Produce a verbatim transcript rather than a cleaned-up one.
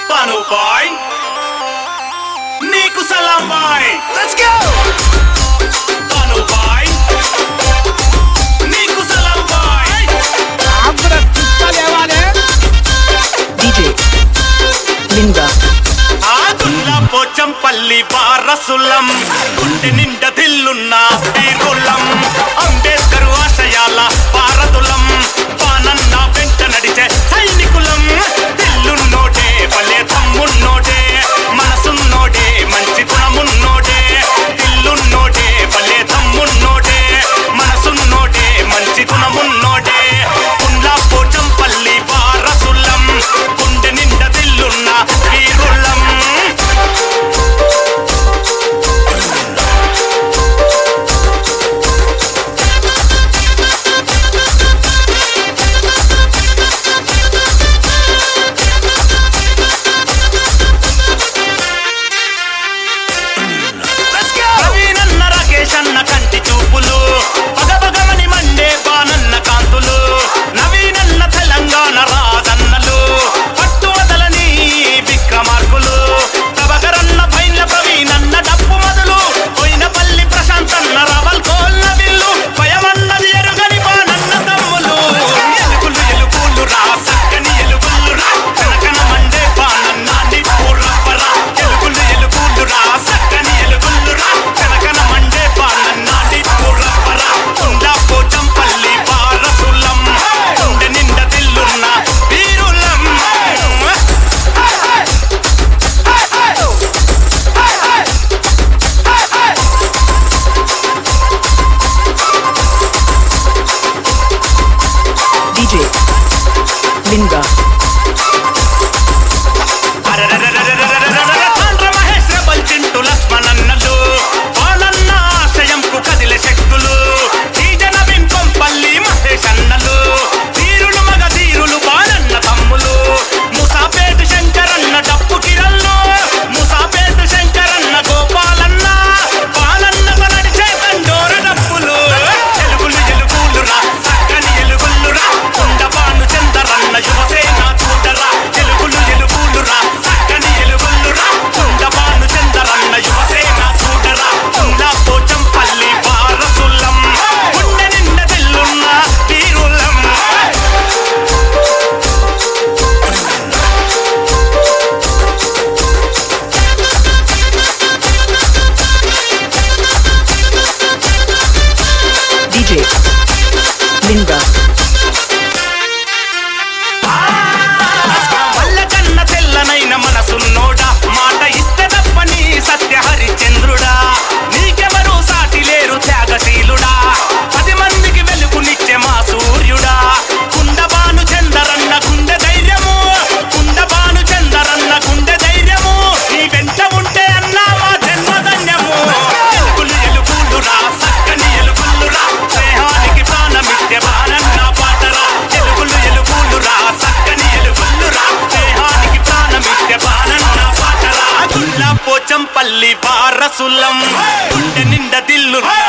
Panu boy, Niku salam boy. Let's go. Panu boy, Niku salam boy. Abra pusta levale. D J Linga. Adulla Pochampalli Varasulam, Kunde ninda dillunna Tirulam, Ambedkar Ashayala Varatulam, Pananna venta nadiche Sainikulam, Dillunnode Pale Thammunnode, Manasunnode Manchi Gunamunnode, Dillunnode Pale Thammunnode, Manasunnode Manchi Gunamunnode, Kunla Pochampalli Varasulam, Kunde ninda dillunna Tirulam. కంటి చూపులు పగపగమని Monday బానన్న కాంతులు నవీనన్న తెలంగాణ రాజన్నలు పట్టు వదలని విక్రమార్కులు ప్రభకరన్న పైన్ల ప్రవీణన్న డప్పు మొదలు పోయినపల్లి ప్రశాంతన్న రవల్ కోల్న విల్లు భయమన్నది ఎరుగని బానన్న తమ్ములు ఎలుగులు ఎలుగులు రా సక్కని ఎలుగులు రా కనకన మండే బానన్న నిప్పురప్పరా ఎలుగులు ఎలుగులు రా సక్కని ఎలుగులు రా కనకన మండే బానన్న నిప్పురప్పరా కుండా పోచంపల్లి వారసులం కుండె నిండా దిల్లున్న వీరులం D J Linga. తాండ్ర మహేశ్వర బల్చింటు లక్ష్మణన్నలు బాలన్న ఆశయంకు కదిలే శక్తులు తీజన వింకొంపల్లి మహేష్ అన్నలు తీరులు మగ తీరులు బాలన్న తమ్ములు ముసాపేటు శంకరన్న డప్పు కిరల్లు ముసాపేటు శంకరన్న గోపాలన్న బాలన్న నడిచే తండోర డప్పులు ఎలుగులు ఎలుగులు రా సక్కని ఎలుగులు రా కుండబాను చందరన్న యువసేన చూడరా ఎలుగులు ఎలుగులు రా సక్కని ఎలుగులు రా కుండబాను చందరన్న యువసేన చూడరా కుండా పోచంపల్లి వారసులం గుండె నిండా దిల్లున్న వీరులం D J Linga. వల్లకన్న తెల్లనైన మనసున్నోడా మాట ఇస్తే తప్పని సత్య హరిచంద్రుడా నీకెవరు సాటి లేరు త్యాగశీలుడా పది మందికి వెలుగునిచ్చే మా సూర్యుడా కుండబాను చందరన్న గుండె ధైర్యము కుండబాను చందరన్న గుండె ధైర్యము నీ వెంట ఉంటే అన్నా మా జన్మధన్యము ఎలుగులు ఎలుగులురా సక్కని ఎలుగులురా స్నేహానికి ప్రాణమిచ్చే బానన్న పాటరా ఎలుగులు ఎలుగులురా సక్కని ఎలుగులురా స్నేహానికి ప్రాణమిచ్చే బానన్న పాటరా గుల్ల పోచంపల్లి వారసులం గుండె నిండా దిల్లురా